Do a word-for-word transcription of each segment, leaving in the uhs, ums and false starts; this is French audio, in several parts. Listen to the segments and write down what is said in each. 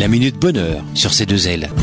La Minute Bonheur sur C deux L.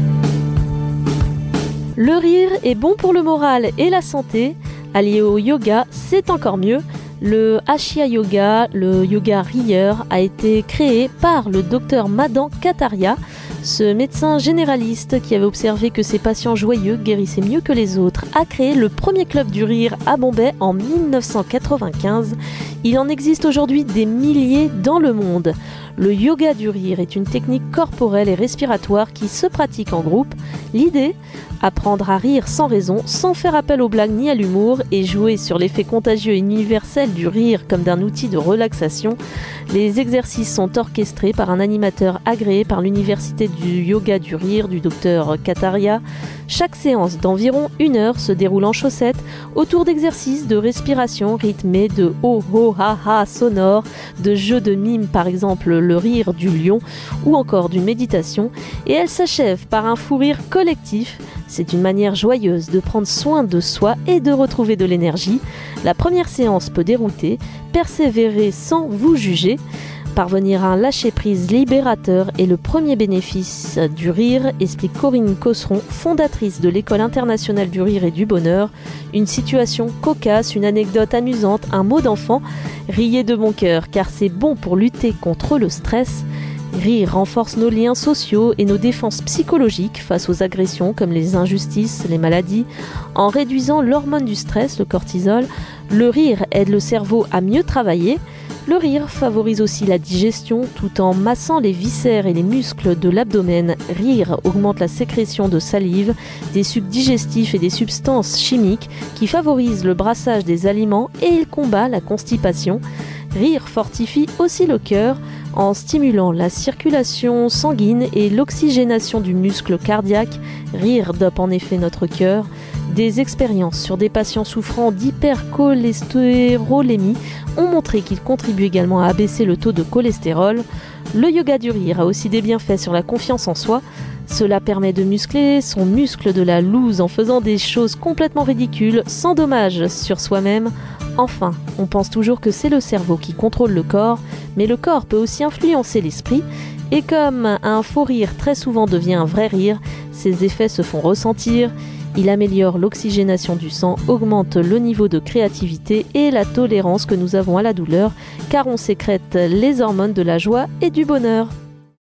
Le rire est bon pour le moral et la santé. Allié au yoga, c'est encore mieux. Le Ashiya Yoga, le yoga rieur, a été créé par le docteur Madan Kataria, ce médecin généraliste qui avait observé que ses patients joyeux guérissaient mieux que les autres, a créé le premier club du rire à Bombay en mille neuf cent quatre-vingt-quinze. Il en existe aujourd'hui des milliers dans le monde. Le yoga du rire est une technique corporelle et respiratoire qui se pratique en groupe. L'idée, apprendre à rire sans raison, sans faire appel aux blagues ni à l'humour et jouer sur l'effet contagieux et universel du rire comme d'un outil de relaxation. Les exercices sont orchestrés par un animateur agréé par l'université du yoga du rire du docteur Kataria. Chaque séance d'environ une heure se déroule en chaussettes autour d'exercices de respiration rythmés de ho ho ha ha sonores, de jeux de mime par exemple le rire du lion ou encore d'une méditation, et elle s'achève par un fou rire collectif. C'est une manière joyeuse de prendre soin de soi et de retrouver de l'énergie. La première séance peut dérouter, persévérer sans vous juger. Parvenir à un lâcher-prise libérateur est le premier bénéfice du rire, explique Corinne Cosseron, fondatrice de l'École internationale du rire et du bonheur. Une situation cocasse, une anecdote amusante, un mot d'enfant. Riez de bon cœur, car c'est bon pour lutter contre le stress. Rire renforce nos liens sociaux et nos défenses psychologiques face aux agressions comme les injustices, les maladies. En réduisant l'hormone du stress, le cortisol, le rire aide le cerveau à mieux travailler. Le rire favorise aussi la digestion tout en massant les viscères et les muscles de l'abdomen. Rire augmente la sécrétion de salive, des sucs digestifs et des substances chimiques qui favorisent le brassage des aliments et il combat la constipation. Rire fortifie aussi le cœur en stimulant la circulation sanguine et l'oxygénation du muscle cardiaque. Rire dope en effet notre cœur. Des expériences sur des patients souffrant d'hypercholestérolémie ont montré qu'il contribue également à abaisser le taux de cholestérol. Le yoga du rire a aussi des bienfaits sur la confiance en soi. Cela permet de muscler son muscle de la loose en faisant des choses complètement ridicules, sans dommage sur soi-même. Enfin, on pense toujours que c'est le cerveau qui contrôle le corps, mais le corps peut aussi influencer l'esprit. Et comme un faux rire très souvent devient un vrai rire, ses effets se font ressentir. Il améliore l'oxygénation du sang, augmente le niveau de créativité et la tolérance que nous avons à la douleur, car on sécrète les hormones de la joie et du bonheur.